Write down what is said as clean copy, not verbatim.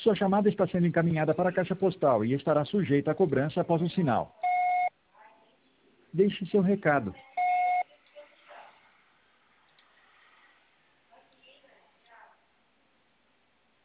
Sua chamada está sendo encaminhada para a caixa postal e estará sujeita a cobrança após o sinal. Deixe seu recado.